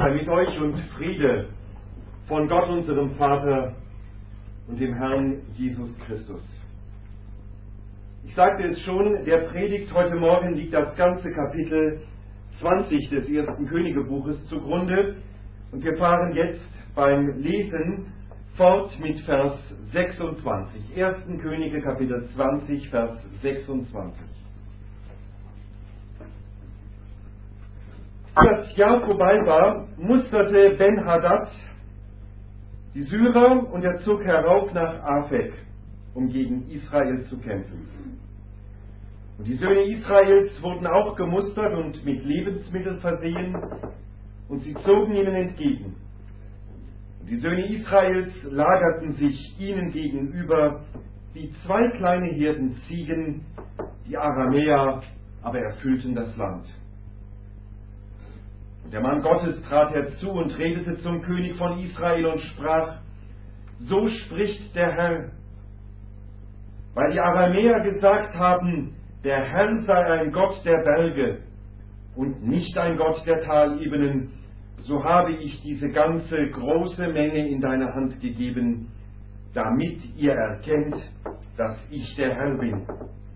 sei mit euch und Friede von Gott, unserem Vater und dem Herrn Jesus Christus. Ich sagte es schon, der Predigt heute Morgen liegt das ganze Kapitel 20 des 1. Königebuches zugrunde und wir fahren jetzt beim Lesen fort mit Vers 26. 1. Könige Kapitel 20, Vers 26. Als das Jahr vorbei war, musterte Ben-Hadad die Syrer und er zog herauf nach Aphek, um gegen Israel zu kämpfen. Und die Söhne Israels wurden auch gemustert und mit Lebensmitteln versehen, und sie zogen ihnen entgegen. Und die Söhne Israels lagerten sich ihnen gegenüber wie zwei kleine Herden Ziegen, die Aramäer aber erfüllten das Land. Und der Mann Gottes trat herzu und redete zum König von Israel und sprach: So spricht der Herr, weil die Aramäer gesagt haben, der Herr sei ein Gott der Berge und nicht ein Gott der Talebenen, so habe ich diese ganze große Menge in deine Hand gegeben, damit ihr erkennt, dass ich der Herr bin.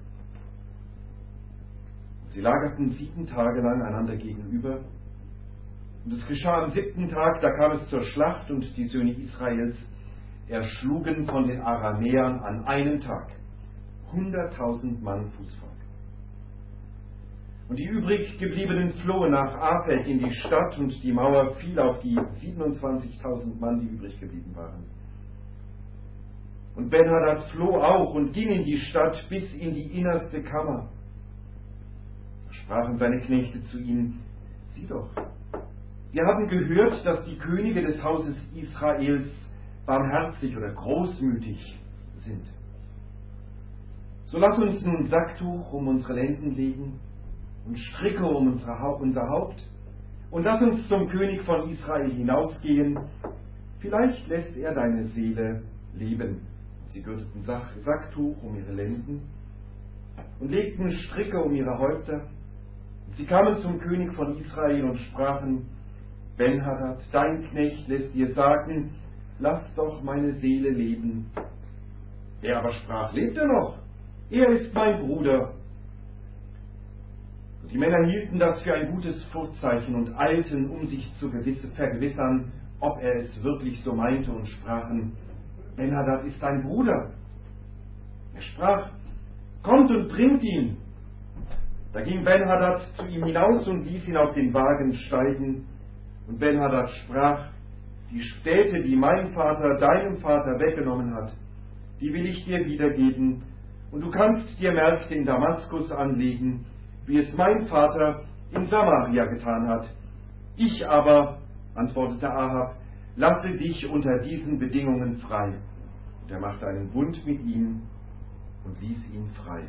Sie lagerten 7 Tage lang einander gegenüber. Und es geschah am 7. Tag, da kam es zur Schlacht, und die Söhne Israels erschlugen von den Aramäern an einem Tag 100.000 Mann Fußvolk. Und die übrig gebliebenen flohen nach Aphek in die Stadt, und die Mauer fiel auf die 27.000 Mann, die übrig geblieben waren. Und Ben-Hadad floh auch und ging in die Stadt bis in die innerste Kammer. Da sprachen seine Knechte zu ihm: Sieh doch, wir haben gehört, dass die Könige des Hauses Israels barmherzig oder großmütig sind. So lass uns nun Sacktuch um unsere Lenden legen und Stricke um unser Haupt und lass uns zum König von Israel hinausgehen. Vielleicht lässt er deine Seele leben. Sie gürteten Sacktuch um ihre Lenden und legten Stricke um ihre Häupter. Und sie kamen zum König von Israel und sprachen: Ben-Hadad, dein Knecht lässt dir sagen, lass doch meine Seele leben. Er aber sprach: Lebt er noch? Er ist mein Bruder. Und die Männer hielten das für ein gutes Vorzeichen und eilten, um sich zu vergewissern, ob er es wirklich so meinte, und sprachen: Ben-Hadad ist dein Bruder. Er sprach: Kommt und bringt ihn. Da ging Ben-Hadad zu ihm hinaus und ließ ihn auf den Wagen steigen. Und Ben-Hadad sprach: Die Städte, die mein Vater deinem Vater weggenommen hat, die will ich dir wiedergeben, und du kannst dir Märkte in Damaskus anlegen, wie es mein Vater in Samaria getan hat. Ich aber, antwortete Ahab, lasse dich unter diesen Bedingungen frei. Und er machte einen Bund mit ihm und ließ ihn frei.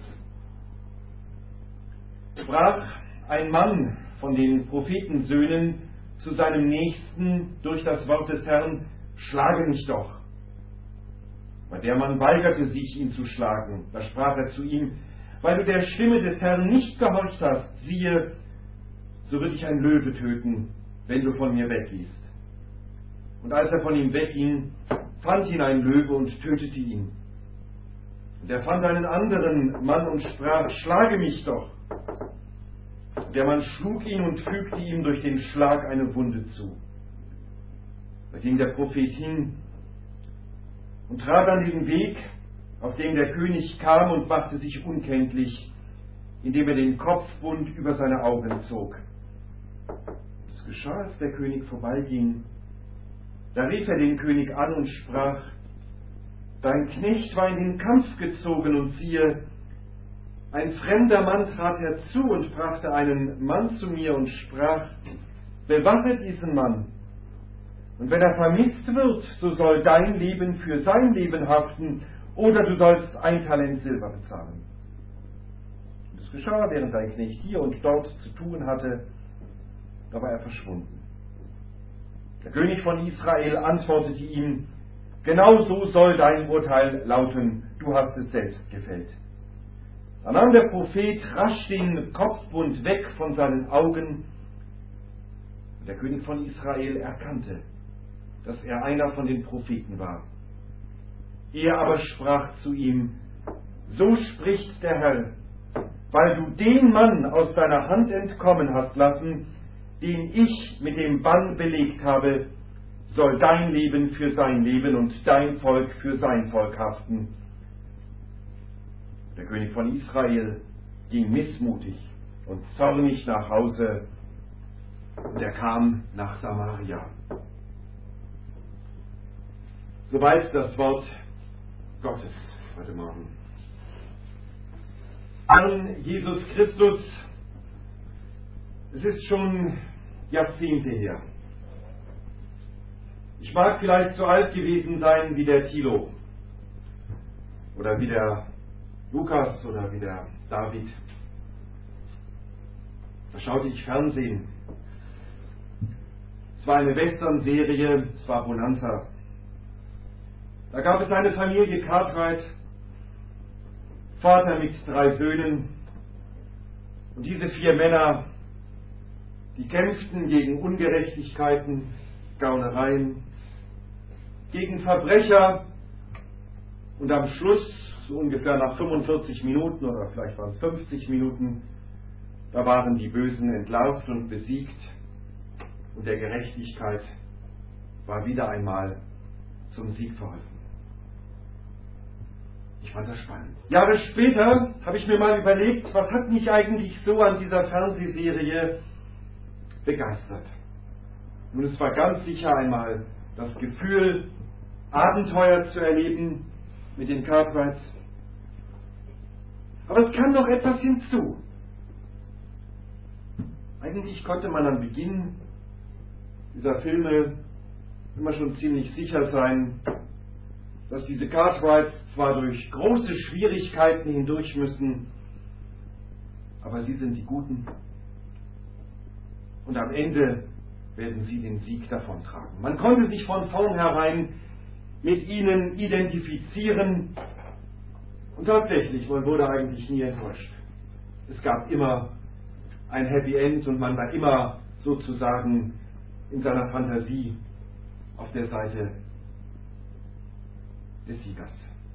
Sprach ein Mann von den Prophetensöhnen zu seinem Nächsten durch das Wort des Herrn: Schlage mich doch. Aber der Mann weigerte sich, ihn zu schlagen. Da sprach er zu ihm: Weil du der Stimme des Herrn nicht gehorcht hast, siehe, so wird dich ein Löwe töten, wenn du von mir weggehst. Und als er von ihm wegging, fand ihn ein Löwe und tötete ihn. Und er fand einen anderen Mann und sprach: Schlage mich doch. Der Mann schlug ihn und fügte ihm durch den Schlag eine Wunde zu. Da ging der Prophet hin und trat an den Weg, auf dem der König kam, und machte sich unkenntlich, indem er den Kopfbund über seine Augen zog. Es geschah, als der König vorbeiging. Da rief er den König an und sprach: Dein Knecht war in den Kampf gezogen, und siehe, ein fremder Mann trat herzu und brachte einen Mann zu mir und sprach: Bewache diesen Mann, und wenn er vermisst wird, so soll dein Leben für sein Leben haften, oder du sollst 1 Talent Silber bezahlen. Und es geschah, während sein Knecht hier und dort zu tun hatte, da war er verschwunden. Der König von Israel antwortete ihm: Genau so soll dein Urteil lauten, du hast es selbst gefällt. Da nahm der Prophet rasch den Kopfbund weg von seinen Augen, Der König von Israel erkannte, dass er einer von den Propheten war. Er aber sprach zu ihm: So spricht der Herr, weil du den Mann aus deiner Hand entkommen hast lassen, den ich mit dem Bann belegt habe, soll dein Leben für sein Leben und dein Volk für sein Volk haften. Der König von Israel ging missmutig und zornig nach Hause, und er kam nach Samaria. Soweit das Wort Gottes heute Morgen. Herrn Jesus Christus, es ist schon Jahrzehnte her. Ich mag vielleicht so alt gewesen sein wie der Thilo oder wie der Lukas oder wie der David. Da schaute ich Fernsehen. Es war eine Western-Serie, es war Bonanza. Da gab es eine Familie Cartwright, Vater mit 3 Söhnen. Und diese 4 Männer, die kämpften gegen Ungerechtigkeiten, Gaunereien, gegen Verbrecher. Und am Schluss, so ungefähr nach 45 Minuten oder vielleicht waren es 50 Minuten, da waren die Bösen entlarvt und besiegt. Und der Gerechtigkeit war wieder einmal zum Sieg verholfen. Ich fand das spannend. Jahre später habe ich mir mal überlegt, was hat mich eigentlich so an dieser Fernsehserie begeistert. Nun, es war ganz sicher einmal das Gefühl, Abenteuer zu erleben mit den Cartwrights. Aber es kam noch etwas hinzu. Eigentlich konnte man am Beginn dieser Filme immer schon ziemlich sicher sein, dass diese Cartwrights zwar durch große Schwierigkeiten hindurch müssen, aber sie sind die Guten. Und am Ende werden sie den Sieg davontragen. Man konnte sich von vornherein mit ihnen identifizieren und tatsächlich, man wurde eigentlich nie enttäuscht. Es gab immer ein Happy End und man war immer sozusagen in seiner Fantasie auf der Seite des Siegers.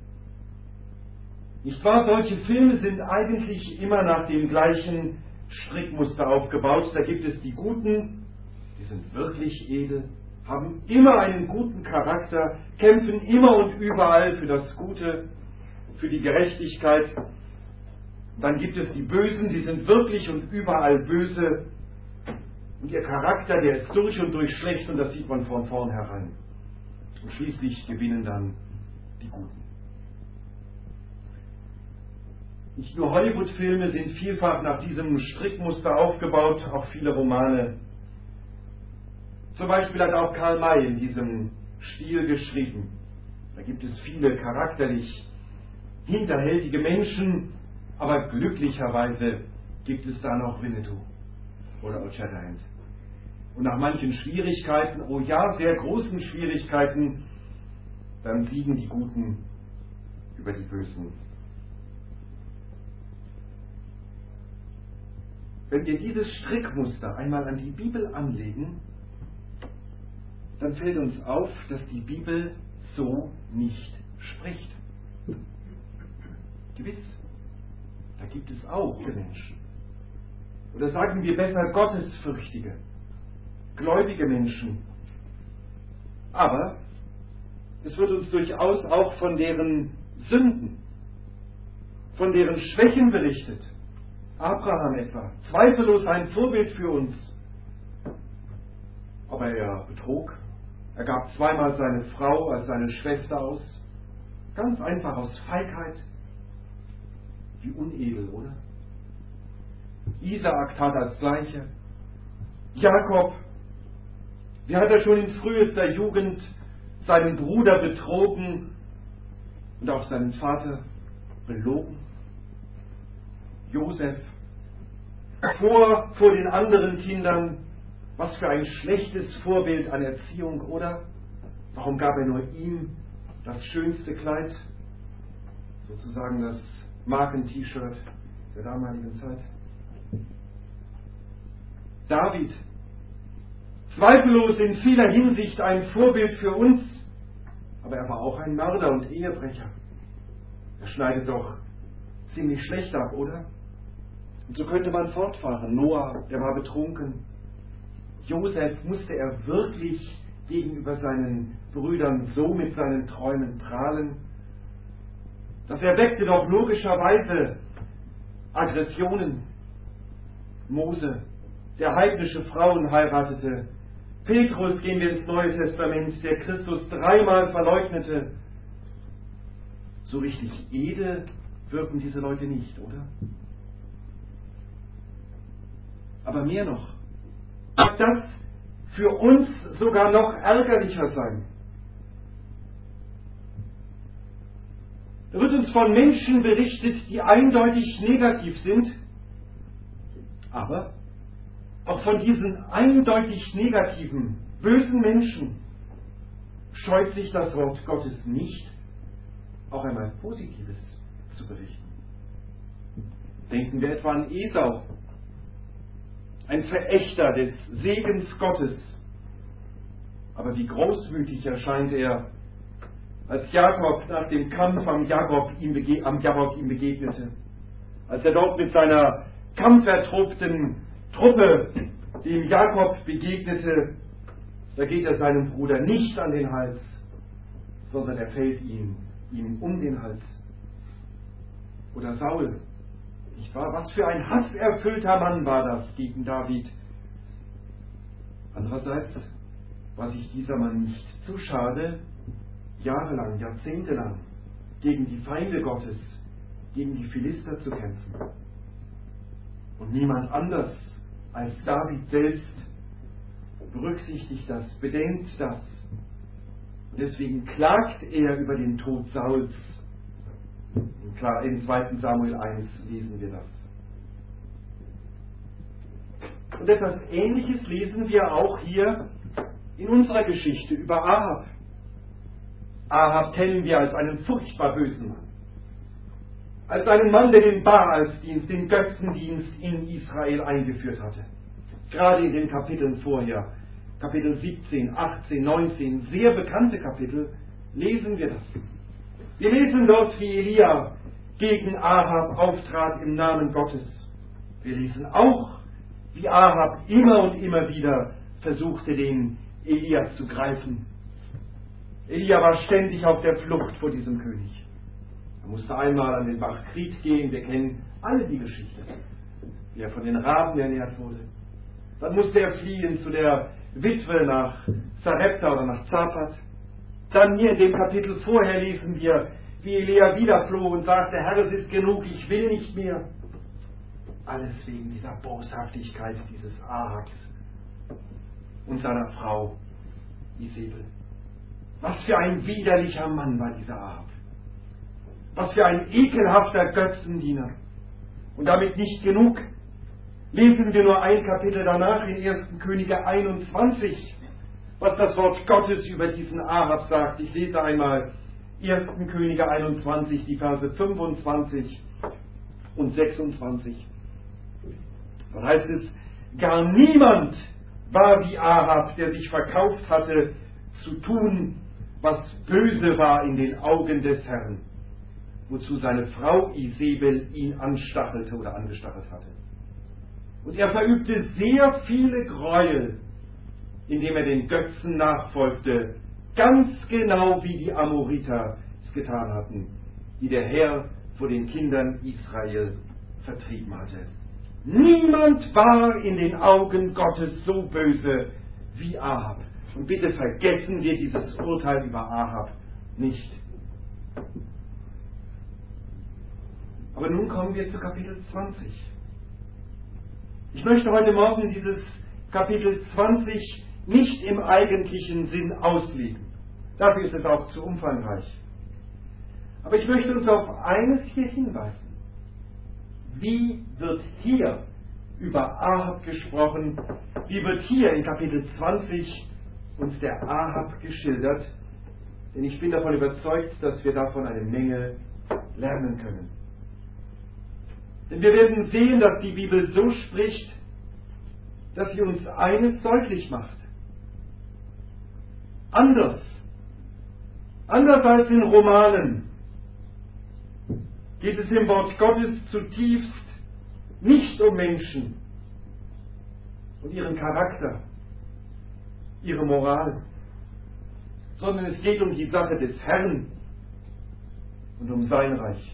Nicht wahr? Solche Filme sind eigentlich immer nach dem gleichen Strickmuster aufgebaut. Da gibt es die Guten, die sind wirklich edel, haben immer einen guten Charakter, kämpfen immer und überall für das Gute, für die Gerechtigkeit. Dann gibt es die Bösen, die sind wirklich und überall böse. Und ihr Charakter, der ist durch und durch schlecht und das sieht man von vornherein. Und schließlich gewinnen dann die Guten. Nicht nur Hollywood-Filme sind vielfach nach diesem Strickmuster aufgebaut, auch viele Romane. Zum Beispiel hat auch Karl May in diesem Stil geschrieben. Da gibt es viele charakterlich hinterhältige Menschen, aber glücklicherweise gibt es da noch Winnetou oder Old Shatterhand. Und nach manchen Schwierigkeiten, oh ja, sehr großen Schwierigkeiten, dann siegen die Guten über die Bösen. Wenn wir dieses Strickmuster einmal an die Bibel anlegen, dann fällt uns auf, dass die Bibel so nicht spricht. Gewiss, da gibt es auch Menschen. Oder sagen wir besser gottesfürchtige, gläubige Menschen. Aber es wird uns durchaus auch von deren Sünden, von deren Schwächen berichtet. Abraham etwa, zweifellos ein Vorbild für uns. Aber er betrog, er gab zweimal seine Frau als seine Schwester aus, ganz einfach aus Feigheit. Wie unedel, oder? Isaak tat das Gleiche. Jakob, wie hat er schon in frühester Jugend seinen Bruder betrogen und auch seinen Vater belogen? Josef, vor den anderen Kindern, was für ein schlechtes Vorbild an Erziehung, oder? Warum gab er nur ihm das schönste Kleid, sozusagen das Marken-T-Shirt der damaligen Zeit? David, zweifellos in vieler Hinsicht ein Vorbild für uns, aber er war auch ein Mörder und Ehebrecher. Er schneidet doch ziemlich schlecht ab, oder? Und so könnte man fortfahren. Noah, der war betrunken. Josef, musste er wirklich gegenüber seinen Brüdern so mit seinen Träumen prahlen? Das erweckte doch logischerweise Aggressionen. Mose, der heidnische Frauen heiratete. Petrus, gehen wir ins Neue Testament, der Christus dreimal verleugnete. So richtig edel wirken diese Leute nicht, oder? Aber mehr noch, mag das für uns sogar noch ärgerlicher sein. Da wird uns von Menschen berichtet, die eindeutig negativ sind, aber auch von diesen eindeutig negativen, bösen Menschen scheut sich das Wort Gottes nicht, auch einmal Positives zu berichten. Denken wir etwa an Esau, ein Verächter des Segens Gottes. Aber wie großmütig erscheint er, als Jakob nach dem Kampf am Jabok ihm begegnete. Als er dort mit seiner kampferprobten Truppe dem Jakob begegnete, da geht er seinem Bruder nicht an den Hals, sondern er fällt ihm um den Hals. Oder Saul, nicht wahr? Was für ein hasserfüllter Mann war das gegen David. Andererseits war sich dieser Mann nicht zu schade, jahrelang, jahrzehntelang gegen die Feinde Gottes, gegen die Philister zu kämpfen. Und niemand anders als David selbst berücksichtigt das, bedenkt das. Und deswegen klagt er über den Tod Sauls. In 2. Samuel 1 lesen wir das. Und etwas Ähnliches lesen wir auch hier in unserer Geschichte über Ahab. Ahab kennen wir als einen furchtbar bösen Mann. Als einen Mann, der den Baalsdienst, den Götzendienst in Israel eingeführt hatte. Gerade in den Kapiteln vorher, Kapitel 17, 18, 19, sehr bekannte Kapitel, lesen wir das. Wir lesen dort, wie Elia gegen Ahab auftrat im Namen Gottes. Wir lesen auch, wie Ahab immer und immer wieder versuchte, den Elia zu greifen. Elia war ständig auf der Flucht vor diesem König. Er musste einmal an den Bach Krit gehen, wir kennen alle die Geschichte, wie er von den Raben ernährt wurde. Dann musste er fliehen zu der Witwe nach Sarepta oder nach Zapat. Dann hier in dem Kapitel vorher lesen wir, wie Elia wieder floh und sagte, Herr, es ist genug, ich will nicht mehr. Alles wegen dieser Boshaftigkeit dieses Ahabs und seiner Frau Isabel. Was für ein widerlicher Mann war dieser Ahab. Was für ein ekelhafter Götzendiener. Und damit nicht genug. Lesen wir nur ein Kapitel danach in 1. Könige 21, was das Wort Gottes über diesen Ahab sagt. Ich lese einmal 1. Könige 21, die Verse 25 und 26. Da heißt es, gar niemand war wie Ahab, der sich verkauft hatte, zu tun, was böse war in den Augen des Herrn, wozu seine Frau Isabel ihn angestachelt hatte. Und er verübte sehr viele Gräuel, indem er den Götzen nachfolgte, ganz genau wie die Amoriter es getan hatten, die der Herr vor den Kindern Israel vertrieben hatte. Niemand war in den Augen Gottes so böse wie Ahab. Und bitte vergessen wir dieses Urteil über Ahab nicht. Aber nun kommen wir zu Kapitel 20. Ich möchte heute Morgen dieses Kapitel 20 nicht im eigentlichen Sinn auslegen. Dafür ist es auch zu umfangreich. Aber ich möchte uns auf eines hier hinweisen. Wie wird hier über Ahab gesprochen? Wie wird hier in Kapitel 20 uns der Ahab geschildert? Denn ich bin davon überzeugt, dass wir davon eine Menge lernen können. Denn wir werden sehen, dass die Bibel so spricht, dass sie uns eines deutlich macht. Anders als in Romanen geht es im Wort Gottes zutiefst nicht um Menschen und ihren Charakter, ihre Moral, sondern es geht um die Sache des Herrn und um sein Reich.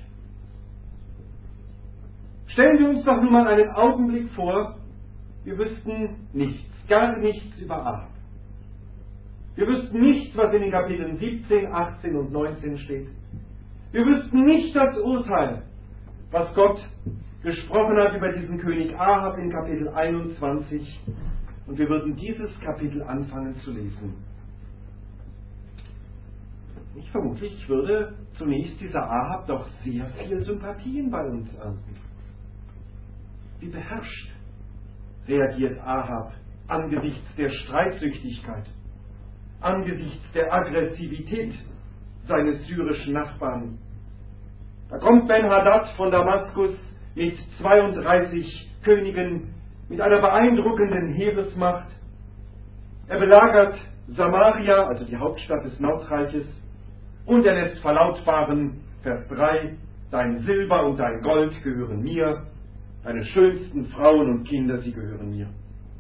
Stellen wir uns doch nun mal einen Augenblick vor, wir wüssten nichts, gar nichts über Ahab. Wir wüssten nichts, was in den Kapiteln 17, 18 und 19 steht. Wir wüssten nicht das Urteil, was Gott gesprochen hat über diesen König Ahab in Kapitel 21. Und wir würden dieses Kapitel anfangen zu lesen. Vermutlich würde zunächst dieser Ahab doch sehr viel Sympathien bei uns ernten. Wie beherrscht reagiert Ahab angesichts der Streitsüchtigkeit, angesichts der Aggressivität seines syrischen Nachbarn. Da kommt Ben-Hadad von Damaskus mit 32 Königen, mit einer beeindruckenden Heeresmacht. Er belagert Samaria, also die Hauptstadt des Nordreiches, und er lässt verlautbaren, Vers 3, dein Silber und dein Gold gehören mir, deine schönsten Frauen und Kinder, sie gehören mir.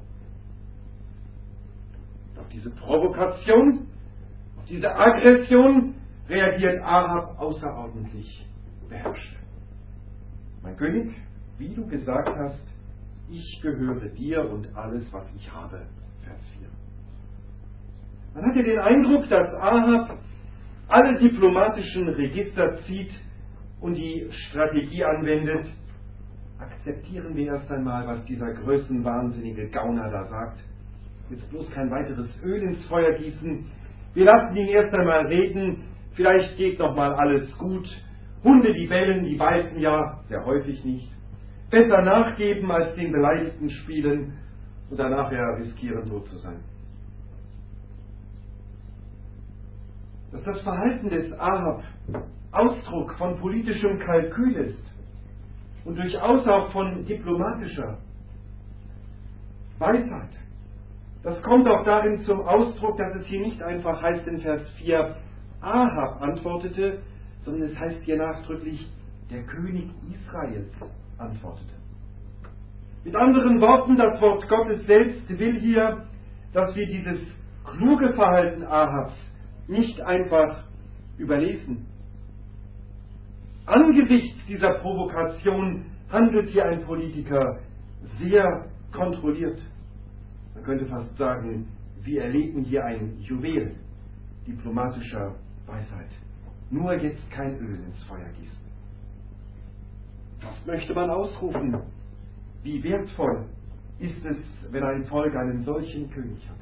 Auf diese Provokation, auf diese Aggression reagiert Ahab außerordentlich beherrscht. Mein König, wie du gesagt hast, ich gehöre dir und alles, was ich habe. Vers 4. Man hat ja den Eindruck, dass Ahab alle diplomatischen Register zieht und die Strategie anwendet. Akzeptieren wir erst einmal, was dieser größenwahnsinnige Gauner da sagt. Jetzt bloß kein weiteres Öl ins Feuer gießen. Wir lassen ihn erst einmal reden. Vielleicht geht noch mal alles gut. Hunde, die bellen, die beißen ja sehr häufig nicht. Besser nachgeben, als den Beleidigten spielen und danach ja riskieren, tot zu sein. Dass das Verhalten des Ahab Ausdruck von politischem Kalkül ist und durchaus auch von diplomatischer Weisheit. Das kommt auch darin zum Ausdruck, dass es hier nicht einfach heißt in Vers 4, Ahab antwortete, sondern es heißt hier nachdrücklich, der König Israels antwortete. Mit anderen Worten, das Wort Gottes selbst will hier, dass wir dieses kluge Verhalten Ahabs nicht einfach überlesen. Angesichts dieser Provokation handelt hier ein Politiker sehr kontrolliert. Man könnte fast sagen, wir erleben hier ein Juwel diplomatischer Weisheit. Nur jetzt kein Öl ins Feuer gießen. Das möchte man ausrufen. Wie wertvoll ist es, wenn ein Volk einen solchen König hat?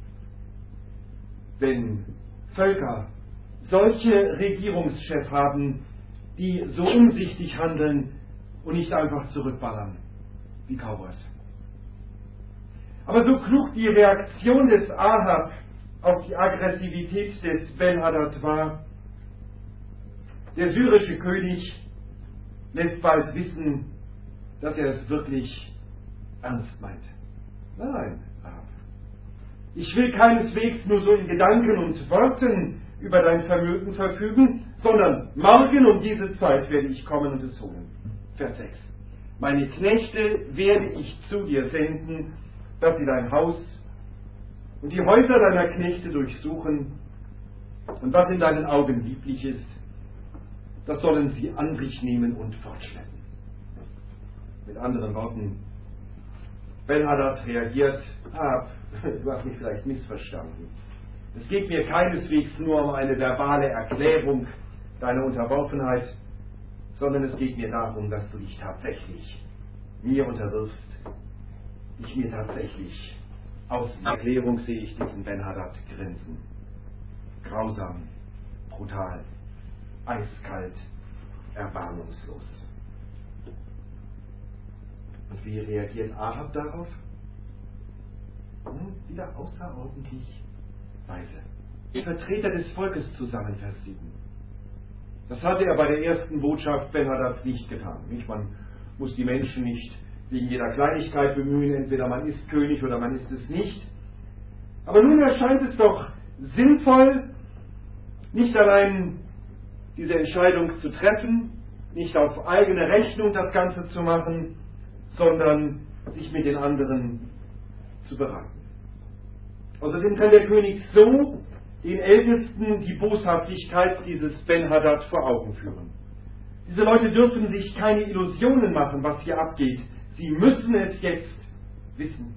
Wenn Völker solche Regierungschefs haben, die so umsichtig handeln und nicht einfach zurückballern wie Cowboys. Aber so klug die Reaktion des Ahab auf die Aggressivität des Ben-Hadad war, der syrische König lässt bald wissen, dass er es wirklich ernst meint. Nein, Ahab, ich will keineswegs nur so in Gedanken und Worten über dein Vermögen verfügen, sondern morgen um diese Zeit werde ich kommen und es holen. Vers 6. Meine Knechte werde ich zu dir senden, dass sie dein Haus und die Häuser deiner Knechte durchsuchen, und was in deinen Augen lieblich ist, das sollen sie an sich nehmen und fortschleppen. Mit anderen Worten, Ben-Hadad reagiert, du hast mich vielleicht missverstanden. Es geht mir keineswegs nur um eine verbale Erklärung deiner Unterworfenheit, sondern es geht mir darum, dass du dich tatsächlich mir unterwirfst. Ich mir tatsächlich aus Erklärung sehe ich diesen Ben-Hadad grinsen. Grausam, brutal, eiskalt, erbarmungslos. Und wie reagiert Ahab darauf? Wieder außerordentlich weise. Die Vertreter des Volkes zusammen, Vers 7. Das hatte er bei der ersten Botschaft Ben-Hadads nicht getan. Man muss die Menschen nicht wegen jeder Kleinigkeit bemühen, entweder man ist König oder man ist es nicht. Aber nun erscheint es doch sinnvoll, nicht allein diese Entscheidung zu treffen, nicht auf eigene Rechnung das Ganze zu machen, sondern sich mit den anderen zu beraten. Außerdem kann der König so den Ältesten die Boshaftigkeit dieses Ben-Hadad vor Augen führen. Diese Leute dürfen sich keine Illusionen machen, was hier abgeht. Sie müssen es jetzt wissen.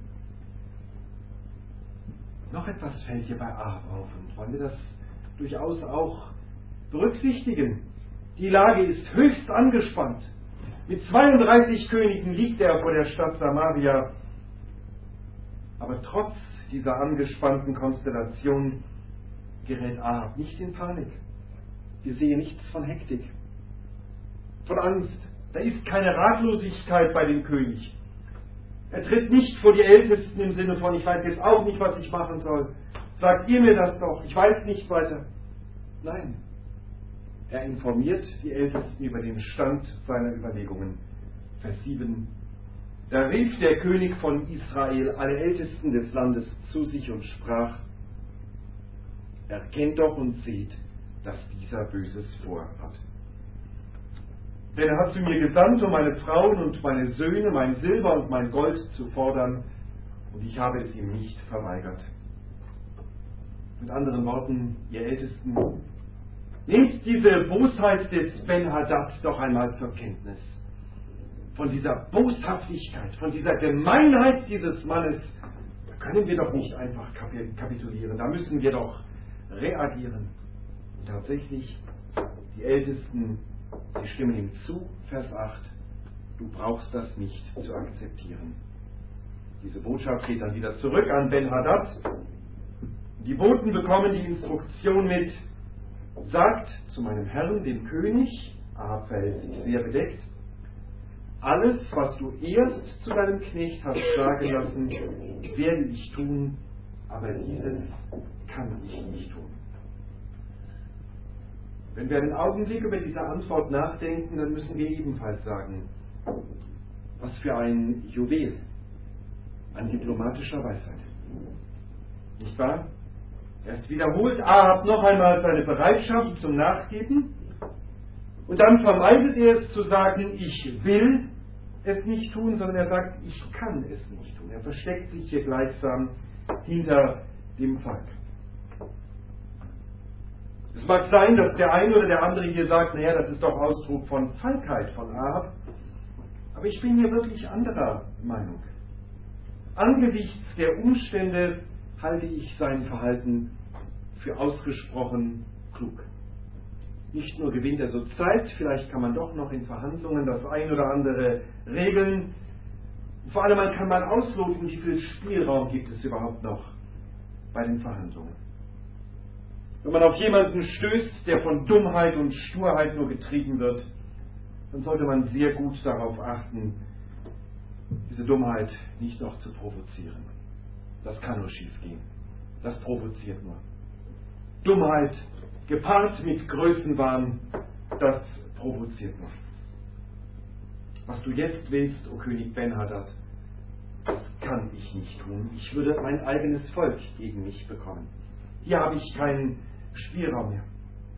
Noch etwas fällt hier bei Ahab auf und wollen wir das durchaus auch berücksichtigen. Die Lage ist höchst angespannt. Mit 32 Königen liegt er vor der Stadt Samaria. Aber trotz dieser angespannten Konstellation gerät Ahab nicht in Panik. Wir sehen nichts von Hektik, von Angst. Da ist keine Ratlosigkeit bei dem König. Er tritt nicht vor die Ältesten im Sinne von, ich weiß jetzt auch nicht, was ich machen soll. Sagt ihr mir das doch, ich weiß nicht weiter. Nein, er informiert die Ältesten über den Stand seiner Überlegungen. Vers 7. Da rief der König von Israel alle Ältesten des Landes zu sich und sprach: Erkennt doch und seht, dass dieser Böses vorhat. Denn er hat zu mir gesandt, um meine Frauen und meine Söhne, mein Silber und mein Gold zu fordern, und ich habe es ihm nicht verweigert. Mit anderen Worten, ihr Ältesten, nehmt diese Bosheit des Ben-Hadad doch einmal zur Kenntnis. Von dieser Boshaftigkeit, von dieser Gemeinheit dieses Mannes, da können wir doch nicht einfach kapitulieren, da müssen wir doch reagieren. Und tatsächlich, die Ältesten, sie stimmen ihm zu, Vers 8, du brauchst das nicht zu akzeptieren. Diese Botschaft geht dann wieder zurück an Ben-Hadad. Die Boten bekommen die Instruktion mit: Sagt zu meinem Herrn, dem König, Ahab verhält sich sehr bedeckt, alles, was du erst zu deinem Knecht hast sagen lassen, werde ich tun, aber dieses kann ich nicht tun. Wenn wir einen Augenblick über diese Antwort nachdenken, dann müssen wir ebenfalls sagen, was für ein Juwel an diplomatischer Weisheit. Nicht wahr? Erst wiederholt Ahab noch einmal seine Bereitschaft zum Nachgeben und dann vermeidet er es zu sagen, ich will es nicht tun, sondern er sagt, ich kann es nicht tun. Er versteckt sich hier gleichsam hinter dem Volk. Es mag sein, dass der eine oder der andere hier sagt, naja, das ist doch Ausdruck von Feigheit von Ahab, aber ich bin hier wirklich anderer Meinung. Angesichts der Umstände halte ich sein Verhalten für ausgesprochen klug. Nicht nur gewinnt er so Zeit, vielleicht kann man doch noch in Verhandlungen das ein oder andere regeln. Vor allem man kann mal ausloten, wie viel Spielraum gibt es überhaupt noch bei den Verhandlungen. Wenn man auf jemanden stößt, der von Dummheit und Sturheit nur getrieben wird, dann sollte man sehr gut darauf achten, diese Dummheit nicht noch zu provozieren. Das kann nur schief gehen. Das provoziert nur. Dummheit gepaart mit Größenwahn, das provoziert nur. Was du jetzt willst, o König Ben-Hadad, das kann ich nicht tun. Ich würde mein eigenes Volk gegen mich bekommen. Hier habe ich keinen Spielraum mehr.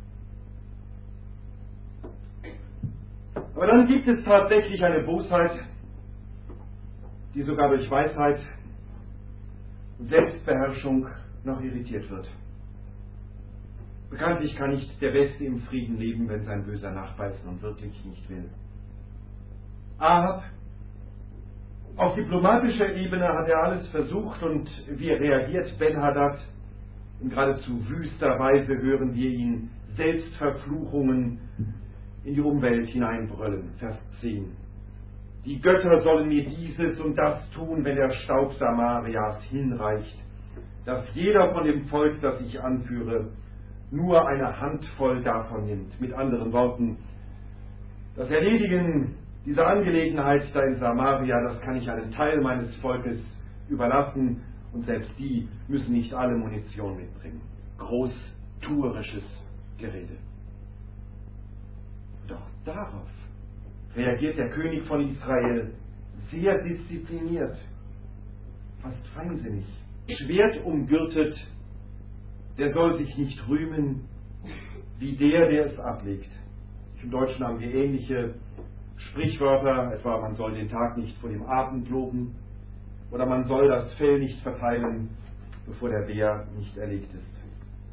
Aber dann gibt es tatsächlich eine Bosheit, die sogar durch Weisheit und Selbstbeherrschung noch irritiert wird. Bekanntlich kann nicht der Beste im Frieden leben, wenn sein böser Nachbar es nun wirklich nicht will. Ahab, auf diplomatischer Ebene hat er alles versucht, und wie reagiert Ben-Hadad? In geradezu wüster Weise hören wir ihn Selbstverfluchungen in die Umwelt hineinbrüllen. Vers 10. Die Götter sollen mir dieses und das tun, wenn der Staub Samarias hinreicht, dass jeder von dem Volk, das ich anführe, nur eine Handvoll davon nimmt. Mit anderen Worten, das Erledigen dieser Angelegenheit da in Samaria, das kann ich einem Teil meines Volkes überlassen, und selbst die müssen nicht alle Munition mitbringen. Großtuerisches Gerede. Doch darauf reagiert der König von Israel sehr diszipliniert, fast feinsinnig, Schwert umgürtet, der soll sich nicht rühmen wie der es ablegt. Im Deutschen haben wir ähnliche Sprichwörter, etwa man soll den Tag nicht vor dem Abend loben oder man soll das Fell nicht verteilen, bevor der Bär nicht erlegt ist.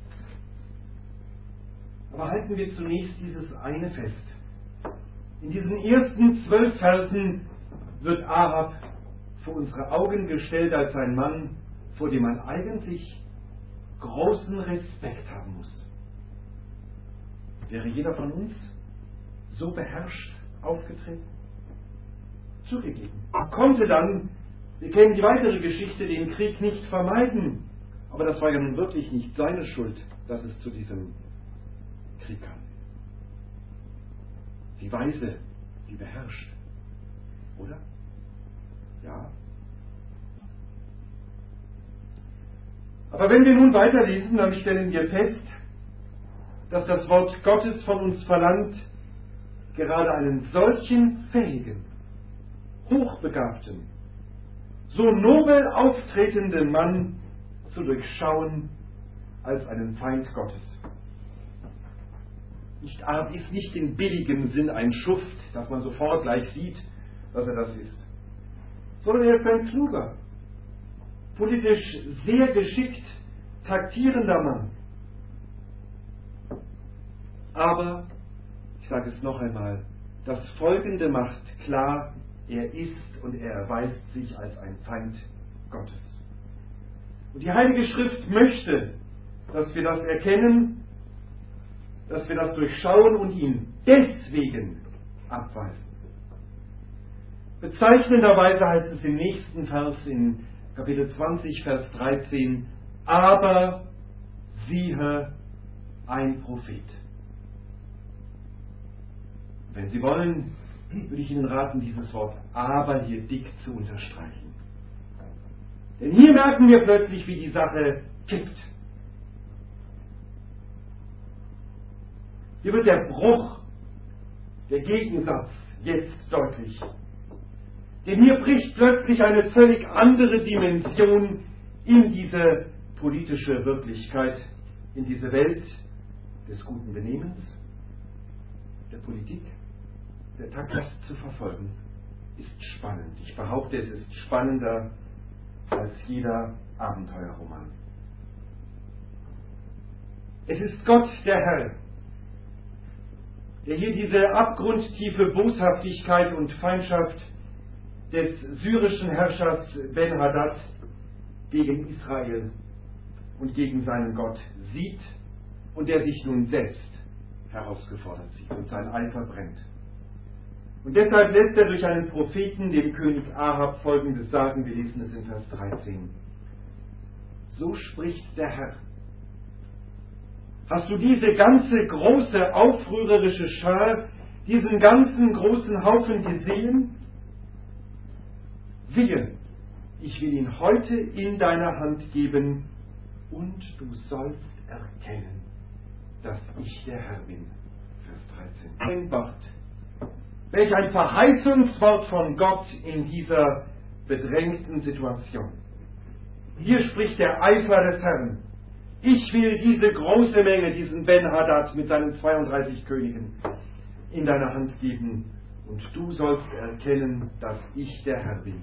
Aber halten wir zunächst dieses eine fest. In diesen ersten 12 Versen wird Ahab vor unsere Augen gestellt als ein Mann, vor dem man eigentlich großen Respekt haben muss. Wäre jeder von uns so beherrscht aufgetreten? Zugegeben. Er konnte dann, wir kennen die weitere Geschichte, den Krieg nicht vermeiden. Aber das war ja nun wirklich nicht seine Schuld, dass es zu diesem Krieg kam. Wie weise, wie beherrscht. Oder? Ja. Aber wenn wir nun weiterlesen, dann stellen wir fest, dass das Wort Gottes von uns verlangt, gerade einen solchen fähigen, hochbegabten, so nobel auftretenden Mann zu durchschauen als einen Feind Gottes. Ahab ist nicht in billigem Sinn ein Schuft, dass man sofort gleich sieht, dass er das ist, sondern er ist ein kluger, politisch sehr geschickt taktierender Mann. Aber, ich sage es noch einmal, das Folgende macht klar, er ist und er erweist sich als ein Feind Gottes. Und die Heilige Schrift möchte, dass wir das erkennen, dass wir das durchschauen und ihn deswegen abweisen. Bezeichnenderweise heißt es im nächsten Vers in Kapitel 20, Vers 13, aber siehe, ein Prophet. Wenn Sie wollen, würde ich Ihnen raten, dieses Wort aber hier dick zu unterstreichen. Denn hier merken wir plötzlich, wie die Sache kippt. Hier wird der Bruch, der Gegensatz jetzt deutlich. Denn hier bricht plötzlich eine völlig andere Dimension in diese politische Wirklichkeit, in diese Welt des guten Benehmens, der Politik. Der Takt, das zu verfolgen, ist spannend. Ich behaupte, es ist spannender als jeder Abenteuerroman. Es ist Gott, der Herr, der hier diese abgrundtiefe Boshaftigkeit und Feindschaft des syrischen Herrschers Ben-Hadad gegen Israel und gegen seinen Gott sieht und der sich nun selbst herausgefordert sieht und sein Eifer brennt. Und deshalb lässt er durch einen Propheten dem König Ahab Folgendes sagen, wir lesen es in Vers 13. So spricht der Herr. Hast du diese ganze große, aufrührerische Schar, diesen ganzen großen Haufen gesehen? Siehe, ich will ihn heute in deiner Hand geben und du sollst erkennen, dass ich der Herr bin. Vers 13. Ein Wort. Welch ein Verheißungswort von Gott in dieser bedrängten Situation. Hier spricht der Eifer des Herrn. Ich will diese große Menge, diesen Ben-Hadad mit seinen 32 Königen in deine Hand geben und du sollst erkennen, dass ich der Herr bin.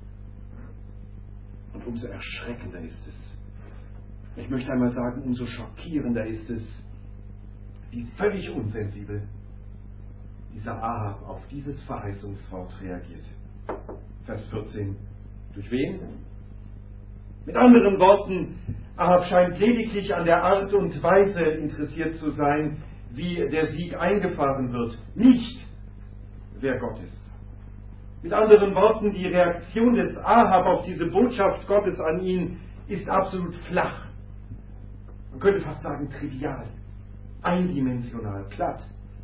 Und umso erschreckender ist es. Ich möchte einmal sagen, umso schockierender ist es, wie völlig unsensibel dieser Ahab auf dieses Verheißungswort reagiert. Vers 14. Durch wen? Mit anderen Worten, Ahab scheint lediglich an der Art und Weise interessiert zu sein, wie der Sieg eingefahren wird, nicht wer Gott ist. Mit anderen Worten, die Reaktion des Ahab auf diese Botschaft Gottes an ihn ist absolut flach. Man könnte fast sagen trivial, eindimensional, platt.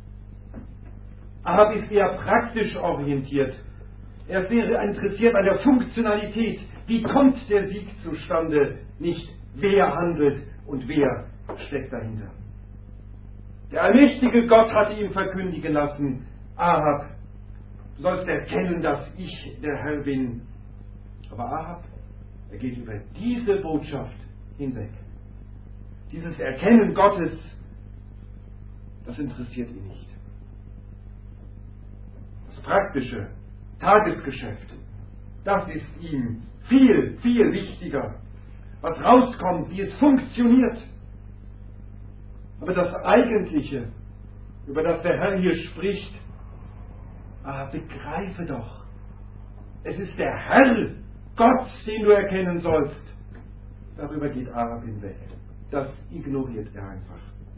Ahab ist eher praktisch orientiert. Er ist sehr interessiert an der Funktionalität. Wie kommt der Sieg zustande? Nicht wer handelt und wer steckt dahinter. Der allmächtige Gott hatte ihm verkündigen lassen, Ahab, du sollst erkennen, dass ich der Herr bin. Aber Ahab, er geht über diese Botschaft hinweg. dieses Erkennen Gottes, das interessiert ihn nicht. Das praktische Tagesgeschäft, das ist ihm viel, viel wichtiger. Was rauskommt, wie es funktioniert. Aber das Eigentliche, über das der Herr hier spricht, begreife doch, es ist der Herr, Gott, den du erkennen sollst. Darüber geht Ahab hinweg. Das ignoriert er einfach.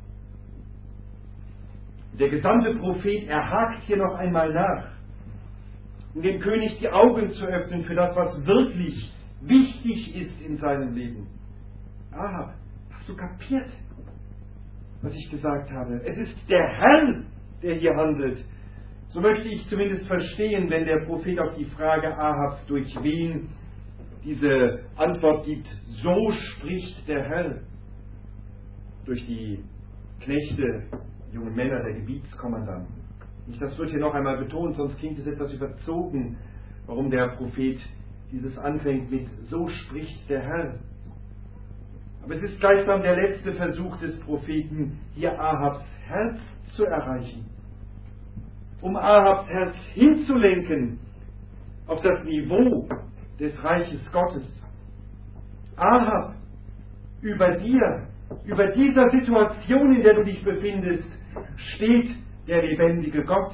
Der gesandte Prophet, er hakt hier noch einmal nach, um dem König die Augen zu öffnen für das, was wirklich wichtig ist in seinem Leben. Ahab, hast du kapiert, was ich gesagt habe? Es ist der Herr, der hier handelt. So möchte ich zumindest verstehen, wenn der Prophet auf die Frage Ahabs, durch wen, diese Antwort gibt: So spricht der Herr. Durch die Knechte, jungen Männer der Gebietskommandanten. Das wird hier noch einmal betont, sonst klingt es etwas überzogen, warum der Prophet dieses anfängt mit So spricht der Herr. Aber es ist gleichsam der letzte Versuch des Propheten, hier Ahabs Herz zu erreichen. Um Ahabs Herz hinzulenken auf das Niveau des Reiches Gottes. Ahab, über dir, über dieser Situation, in der du dich befindest, steht der lebendige Gott.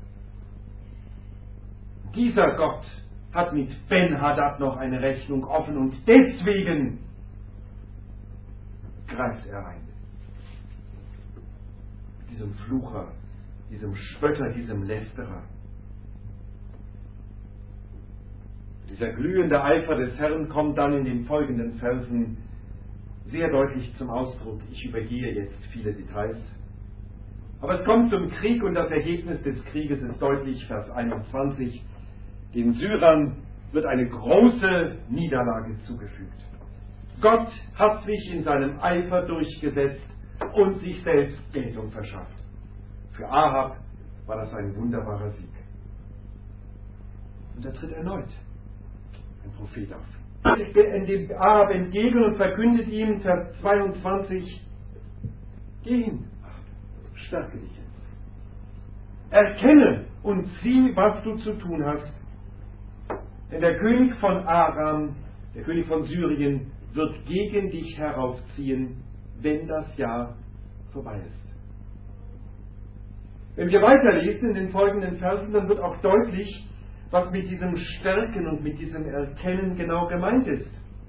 Dieser Gott hat mit Ben-Hadad noch eine Rechnung offen und deswegen greift er ein. Diesem Flucher, diesem Spötter, diesem Lästerer. Dieser glühende Eifer des Herrn kommt dann in den folgenden Versen sehr deutlich zum Ausdruck. Ich übergehe jetzt viele Details. Aber es kommt zum Krieg und das Ergebnis des Krieges ist deutlich, Vers 21. Den Syrern wird eine große Niederlage zugefügt. Gott hat sich in seinem Eifer durchgesetzt und sich selbst Geltung verschafft. Für Ahab war das ein wunderbarer Sieg. Und er tritt erneut ein Prophet auf. Dem Ahab entgegen und verkündet ihm, Vers 22, geh hin, stärke dich jetzt. Erkenne und sieh, was du zu tun hast. Denn der König von Aram, der König von Syrien, wird gegen dich heraufziehen, wenn das Jahr vorbei ist. Wenn wir weiterlesen in den folgenden Versen, dann wird auch deutlich, was mit diesem Stärken und mit diesem Erkennen genau gemeint ist.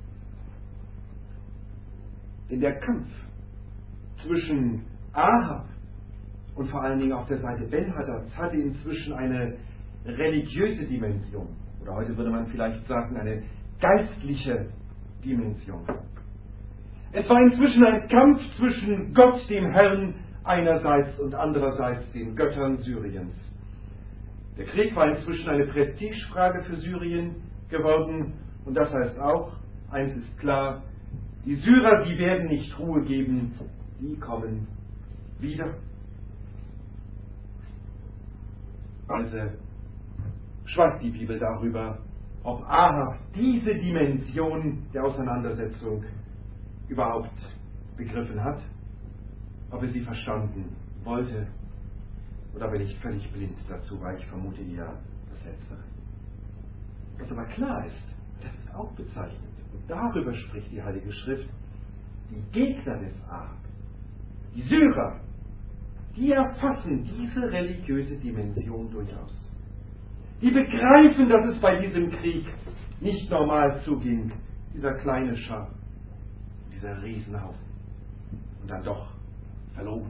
Denn der Kampf zwischen Ahab und vor allen Dingen auf der Seite Ben-Hadads hatte inzwischen eine religiöse Dimension. Oder heute würde man vielleicht sagen, eine geistliche Dimension. Es war inzwischen ein Kampf zwischen Gott, dem Herrn, einerseits und andererseits den Göttern Syriens. Der Krieg war inzwischen eine Prestigefrage für Syrien geworden und das heißt auch, eins ist klar, die Syrer, die werden nicht Ruhe geben, die kommen wieder. Also schweigt die Bibel darüber, ob Ahab diese Dimension der Auseinandersetzung überhaupt begriffen hat, ob er sie verstanden wollte oder ob er nicht völlig blind dazu war. Ich vermute eher das Letztere. Was aber klar ist, das ist auch bezeichnend, und darüber spricht die Heilige Schrift, die Gegner des Ahab, die Syrer, die erfassen diese religiöse Dimension durchaus. Die begreifen, dass es bei diesem Krieg nicht normal zuging, dieser kleine Schar, dieser Riesenhaufen, und dann doch verloren.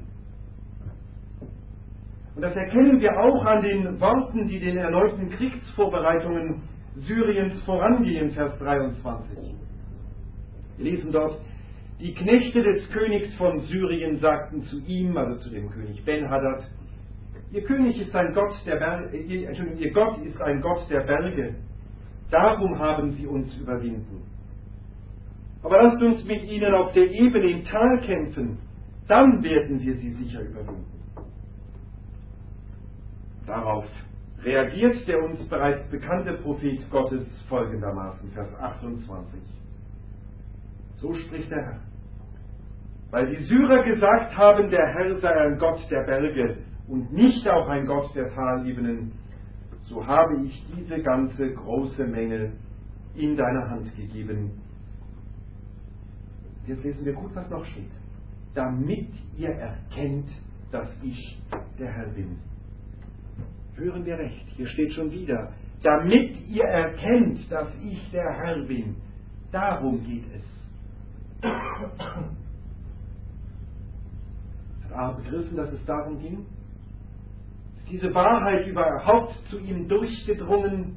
Und das erkennen wir auch an den Worten, die den erneuten Kriegsvorbereitungen Syriens vorangehen, Vers 23. Wir lesen dort, die Knechte des Königs von Syrien sagten zu ihm, also zu dem König Ben-Hadad, Ihr König ist ein Gott der Berge, Ihr Gott ist ein Gott der Berge, darum haben sie uns überwinden. Aber lasst uns mit ihnen auf der Ebene im Tal kämpfen, dann werden wir sie sicher überwinden. Darauf reagiert der uns bereits bekannte Prophet Gottes folgendermaßen, Vers 28. So spricht der Herr. Weil die Syrer gesagt haben, der Herr sei ein Gott der Berge und nicht auch ein Gott der Talebenen, so habe ich diese ganze große Menge in deine Hand gegeben. Jetzt lesen wir gut, was noch steht. Damit ihr erkennt, dass ich der Herr bin. Hören wir recht, hier steht schon wieder, damit ihr erkennt, dass ich der Herr bin. Darum geht es. Hat Ahab begriffen, dass es darum ging? Ist diese Wahrheit überhaupt zu ihm durchgedrungen?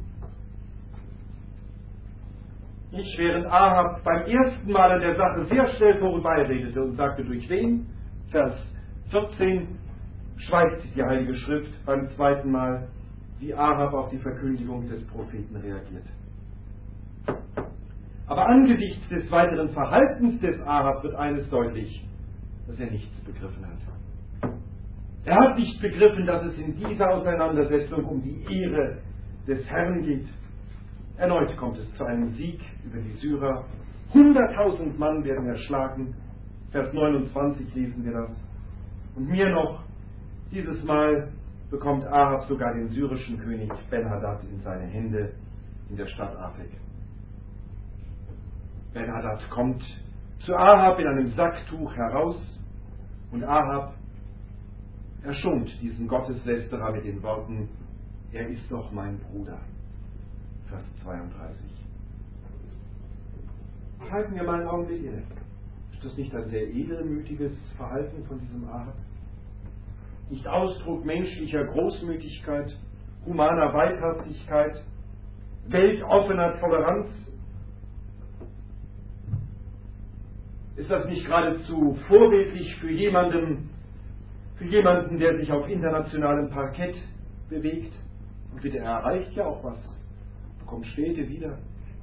Nicht, während Ahab beim ersten Mal an der Sache sehr schnell vorbeiredete und sagte, durch wen? Vers 14 schweigt die Heilige Schrift beim zweiten Mal, wie Ahab auf die Verkündigung des Propheten reagiert. Aber angesichts des weiteren Verhaltens des Ahab wird eines deutlich, dass er nichts begriffen hat. Er hat nicht begriffen, dass es in dieser Auseinandersetzung um die Ehre des Herrn geht. Erneut kommt es zu einem Sieg über die Syrer. 100.000 Mann werden erschlagen. Vers 29 lesen wir das. Und mehr noch, dieses Mal bekommt Ahab sogar den syrischen König Ben-Hadad in seine Hände in der Stadt Afek. Ben-Hadad kommt zu Ahab in einem Sacktuch heraus und Ahab erschont diesen Gotteslästerer mit den Worten, er ist doch mein Bruder. Vers 32. Halten wir mal einen Augenblick inne. Ist das nicht ein sehr edelmütiges Verhalten von diesem Ahab? Nicht Ausdruck menschlicher Großmütigkeit, humaner Weitherzigkeit, weltoffener Toleranz? Ist das nicht geradezu vorbildlich für jemanden, der sich auf internationalem Parkett bewegt? Und bitte, er erreicht ja auch was, bekommt Städte wieder.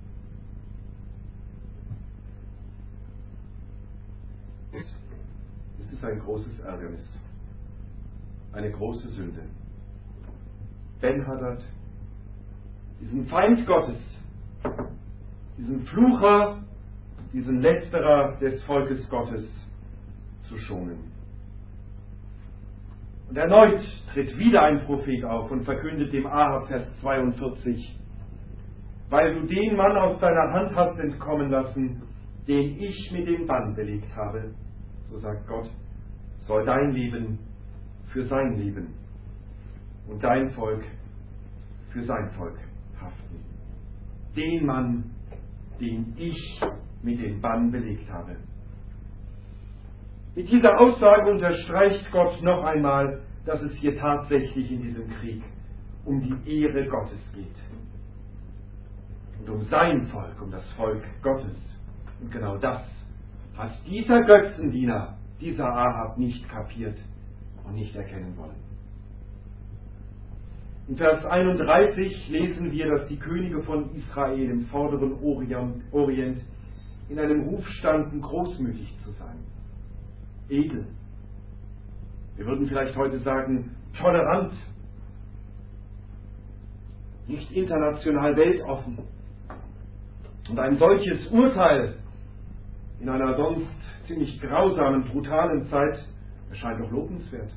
Es ist ein großes Ärgernis, eine große Sünde. Ben-Hadad, diesen Feind Gottes, diesen Flucher, diesen Lästerer des Volkes Gottes zu schonen. Und erneut tritt wieder ein Prophet auf und verkündet dem Ahab, Vers 42, weil du den Mann aus deiner Hand hast entkommen lassen, den ich mit dem Bann belegt habe, so sagt Gott, soll dein Leben für sein Leben und dein Volk für sein Volk haften. Den Mann, den ich mit dem Bann belegt habe. Mit dieser Aussage unterstreicht Gott noch einmal, dass es hier tatsächlich in diesem Krieg um die Ehre Gottes geht. Und um sein Volk, um das Volk Gottes. Und genau das hat dieser Götzendiener, dieser Ahab, nicht kapiert und nicht erkennen wollen. In Vers 31 lesen wir, dass die Könige von Israel im vorderen Orient in einem Ruf standen, großmütig zu sein, edel. Wir würden vielleicht heute sagen, tolerant, nicht international weltoffen. Und ein solches Urteil in einer sonst ziemlich grausamen, brutalen Zeit erscheint doch lobenswert.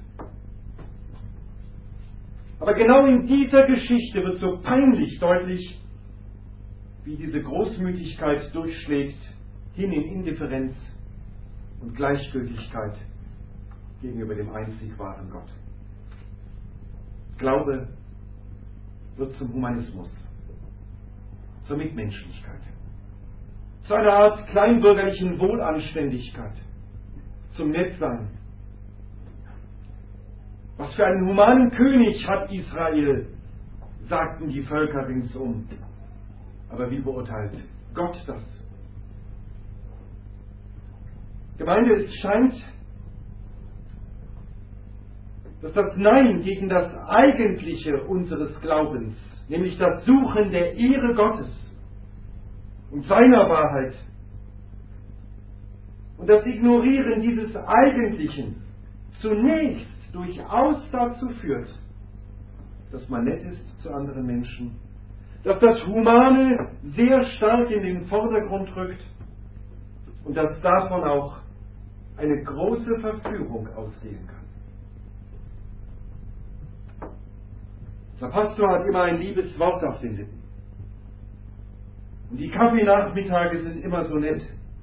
Aber genau in dieser Geschichte wird so peinlich deutlich, wie diese Großmütigkeit durchschlägt hin in Indifferenz und Gleichgültigkeit gegenüber dem einzig wahren Gott. Glaube wird zum Humanismus, zur Mitmenschlichkeit, zu einer Art kleinbürgerlichen Wohlanständigkeit, zum Nettsein. Was für einen humanen König hat Israel, sagten die Völker ringsum. Aber wie beurteilt Gott das? Gemeinde, es scheint, dass das Nein gegen das Eigentliche unseres Glaubens, nämlich das Suchen der Ehre Gottes und seiner Wahrheit und das Ignorieren dieses Eigentlichen zunächst durchaus dazu führt, dass man nett ist zu anderen Menschen, dass das Humane sehr stark in den Vordergrund rückt und dass davon auch eine große Verführung ausgehen kann. Der Pastor hat immer ein liebes Wort auf den Lippen. Und die Kaffeenachmittage sind immer so nett.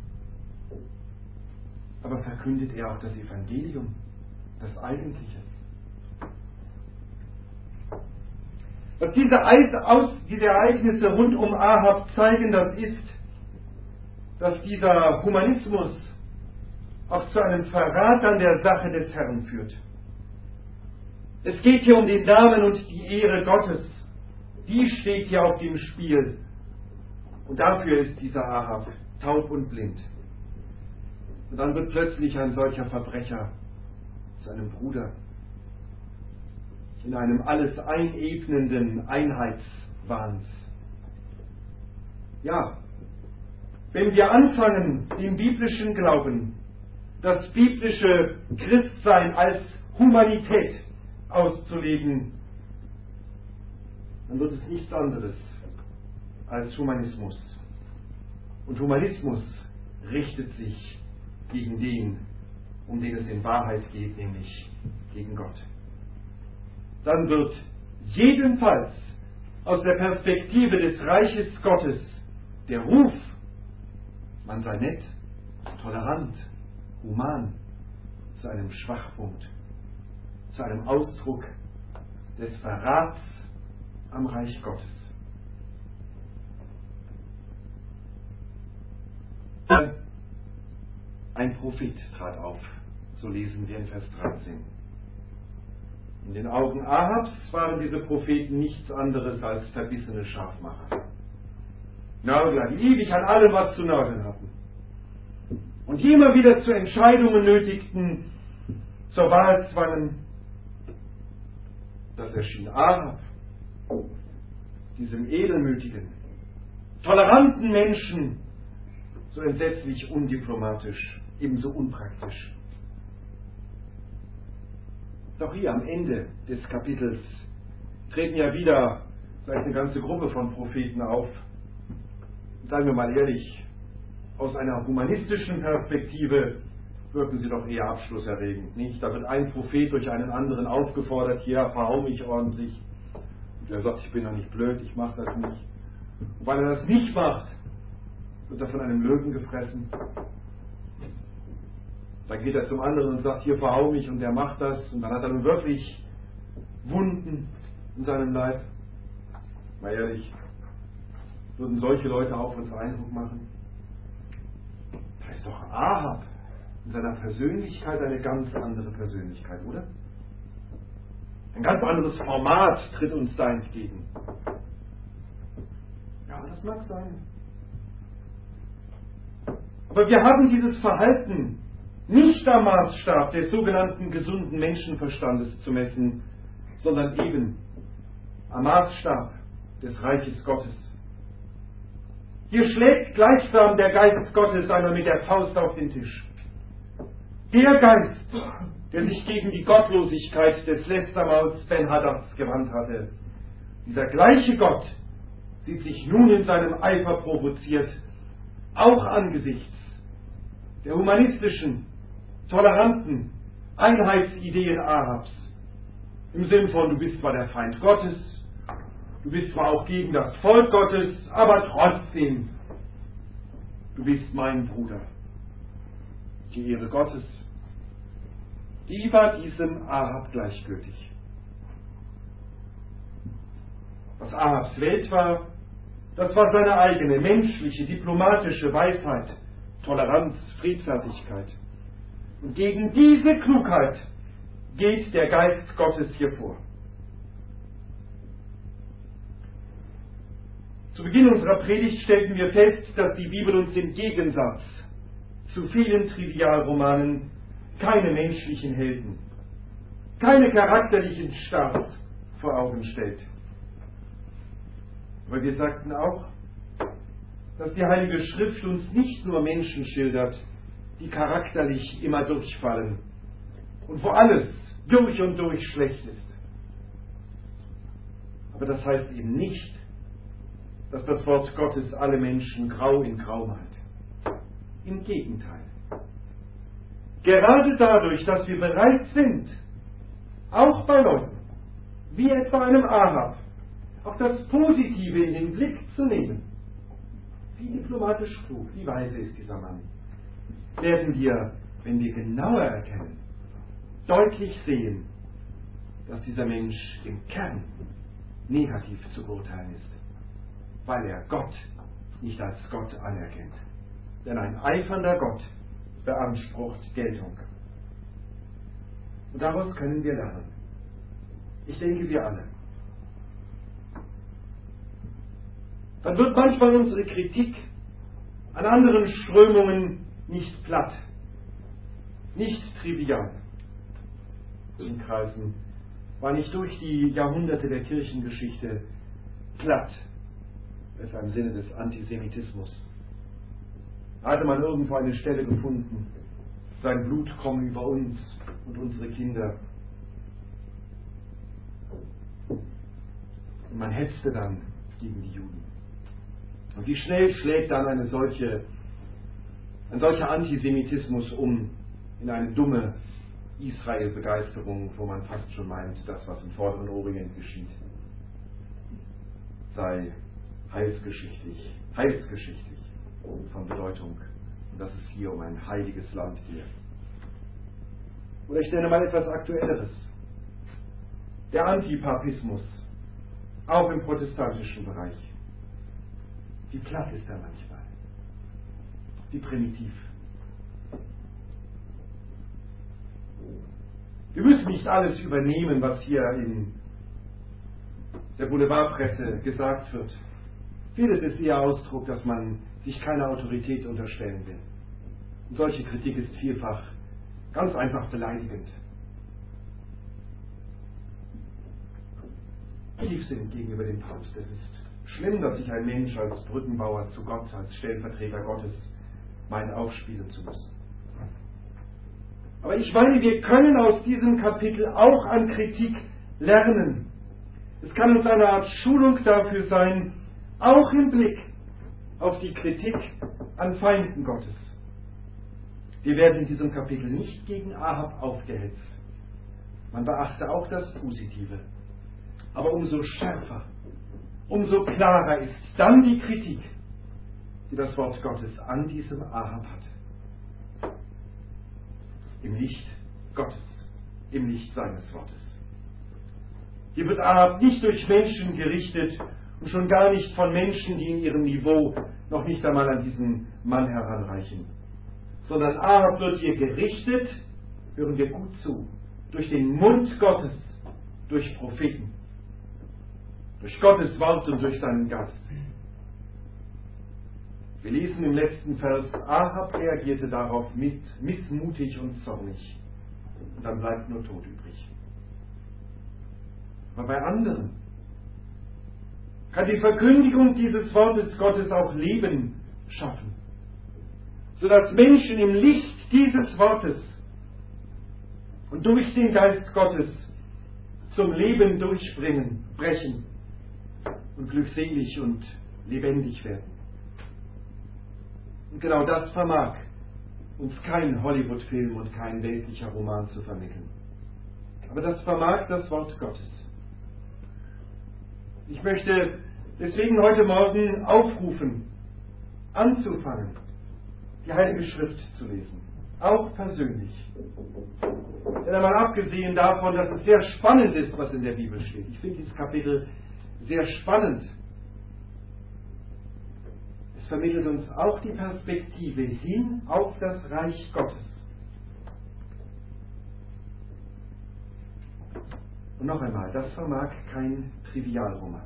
Aber verkündet er auch das Evangelium, das Eigentliche? Was diese Ereignisse rund um Ahab zeigen, das ist, dass dieser Humanismus auch zu einem Verrat an der Sache des Herrn führt. Es geht hier um den Namen und die Ehre Gottes. Die steht hier auf dem Spiel. Und dafür ist dieser Ahab taub und blind. Und dann wird plötzlich ein solcher Verbrecher zu einem Bruder. In einem alles einebnenden Einheitswahns. Ja, wenn wir anfangen, den biblischen Glauben, das biblische Christsein als Humanität auszulegen, dann wird es nichts anderes als Humanismus. Und Humanismus richtet sich gegen den, um den es in Wahrheit geht, nämlich gegen Gott. Dann wird jedenfalls aus der Perspektive des Reiches Gottes der Ruf, man sei nett, tolerant, human, zu einem Schwachpunkt, zu einem Ausdruck des Verrats am Reich Gottes. Ein Prophet trat auf, so lesen wir in Vers 13. In den Augen Ahabs waren diese Propheten nichts anderes als verbissene Scharfmacher. Nörgler, die ewig an allem was zu nörgeln hatten. Und die immer wieder zu Entscheidungen nötigten, zur Wahl zwangen. Das erschien Ahab, diesem edelmütigen, toleranten Menschen, so entsetzlich undiplomatisch, ebenso unpraktisch. Doch hier am Ende des Kapitels treten ja wieder vielleicht eine ganze Gruppe von Propheten auf. Seien wir mal ehrlich, aus einer humanistischen Perspektive wirken sie doch eher abschlusserregend, nicht? Da wird ein Prophet durch einen anderen aufgefordert, hier, verhau mich ordentlich. Und der sagt, ich bin doch nicht blöd, ich mache das nicht. Und weil er das nicht macht, wird er von einem Löwen gefressen. Dann geht er zum anderen und sagt, hier, verhau mich, und der macht das. Und dann hat er nun wirklich Wunden in seinem Leib. Mal ehrlich, würden solche Leute auf uns Eindruck machen? Da ist doch Ahab in seiner Persönlichkeit eine ganz andere Persönlichkeit, oder? Ein ganz anderes Format tritt uns da entgegen. Ja, das mag sein. Aber wir haben dieses Verhalten nicht am Maßstab des sogenannten gesunden Menschenverstandes zu messen, sondern eben am Maßstab des Reiches Gottes. Hier schlägt gleichsam der Geist Gottes einmal mit der Faust auf den Tisch. Der Geist, der sich gegen die Gottlosigkeit des Lästermauls Ben-Hadads gewandt hatte, dieser gleiche Gott sieht sich nun in seinem Eifer provoziert, auch angesichts der humanistischen, toleranten Einheitsideen Ahabs. Im Sinn von, du bist zwar der Feind Gottes, du bist zwar auch gegen das Volk Gottes, aber trotzdem, du bist mein Bruder. Die Ehre Gottes, die war diesem Ahab gleichgültig. Was Ahabs Welt war, das war seine eigene menschliche, diplomatische Weisheit, Toleranz, Friedfertigkeit. Und gegen diese Klugheit geht der Geist Gottes hier vor. Zu Beginn unserer Predigt stellten wir fest, dass die Bibel uns im Gegensatz zu vielen Trivialromanen keine menschlichen Helden, keine charakterlichen Stars vor Augen stellt. Aber wir sagten auch, dass die Heilige Schrift uns nicht nur Menschen schildert, die charakterlich immer durchfallen und wo alles durch und durch schlecht ist. Aber das heißt eben nicht, dass das Wort Gottes alle Menschen grau in grau malt. Im Gegenteil. Gerade dadurch, dass wir bereit sind, auch bei Leuten, wie etwa einem Ahab, auch das Positive in den Blick zu nehmen. Wie diplomatisch klug, wie weise ist dieser Mann. Werden wir, wenn wir genauer erkennen, deutlich sehen, dass dieser Mensch im Kern negativ zu beurteilen ist, weil er Gott nicht als Gott anerkennt. Denn ein eifernder Gott beansprucht Geltung. Und daraus können wir lernen. Ich denke, wir alle. Dann wird manchmal unsere Kritik an anderen Strömungen nicht platt, nicht trivial. In Kreisen war nicht durch die Jahrhunderte der Kirchengeschichte platt, etwa im Sinne des Antisemitismus. Da hatte man irgendwo eine Stelle gefunden, sein Blut komme über uns und unsere Kinder. Und man hetzte dann gegen die Juden. Und wie schnell schlägt dann ein solcher Antisemitismus um in eine dumme Israel-Begeisterung, wo man fast schon meint, das, was im Vorderen Orient geschieht, sei heilsgeschichtlich von Bedeutung, und dass es hier um ein heiliges Land geht. Oder ich nenne mal etwas Aktuelleres. Der Antipapismus, auch im protestantischen Bereich. Wie platt ist er manchmal, wie primitiv. Wir müssen nicht alles übernehmen, was hier in der Boulevardpresse gesagt wird. Vieles ist eher Ausdruck, dass man sich keine Autorität unterstellen will. Und solche Kritik ist vielfach ganz einfach beleidigend. Tief sind gegenüber dem Papst. Es ist schlimm, dass sich ein Mensch als Brückenbauer zu Gott, als Stellvertreter Gottes meint, aufspielen zu müssen. Aber ich meine, wir können aus diesem Kapitel auch an Kritik lernen. Es kann uns eine Art Schulung dafür sein, auch im Blick auf die Kritik an Feinden Gottes. Wir werden in diesem Kapitel nicht gegen Ahab aufgehetzt. Man beachte auch das Positive. Aber umso schärfer, umso klarer ist dann die Kritik, die das Wort Gottes an diesem Ahab hat. Im Licht Gottes, im Licht seines Wortes. Hier wird Ahab nicht durch Menschen gerichtet und schon gar nicht von Menschen, die in ihrem Niveau noch nicht einmal an diesen Mann heranreichen, sondern Ahab wird hier gerichtet, hören wir gut zu, durch den Mund Gottes, durch Propheten, durch Gottes Wort und durch seinen Geist. Wir lesen im letzten Vers, Ahab reagierte darauf missmutig und zornig. Und dann bleibt nur Tod übrig. Aber bei anderen kann die Verkündigung dieses Wortes Gottes auch Leben schaffen, sodass Menschen im Licht dieses Wortes und durch den Geist Gottes zum Leben brechen und glückselig und lebendig werden. Und genau das vermag uns kein Hollywood-Film und kein weltlicher Roman zu vermitteln. Aber das vermag das Wort Gottes. Ich möchte deswegen heute Morgen aufrufen, anzufangen, die Heilige Schrift zu lesen. Auch persönlich. Denn einmal abgesehen davon, dass es sehr spannend ist, was in der Bibel steht. Ich finde dieses Kapitel sehr spannend. Es vermittelt uns auch die Perspektive hin auf das Reich Gottes. Und noch einmal, das vermag kein Trivialroman.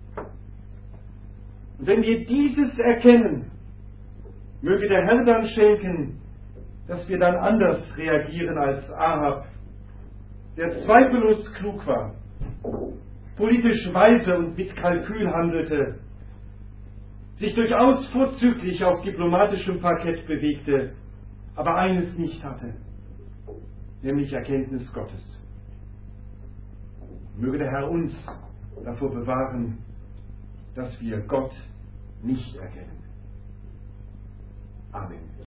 Und wenn wir dieses erkennen, möge der Herr dann schenken, dass wir dann anders reagieren als Ahab, der zweifellos klug war, politisch weise und mit Kalkül handelte, sich durchaus vorzüglich auf diplomatischem Parkett bewegte, aber eines nicht hatte, nämlich Erkenntnis Gottes. Möge der Herr uns davor bewahren, dass wir Gott nicht erkennen. Amen.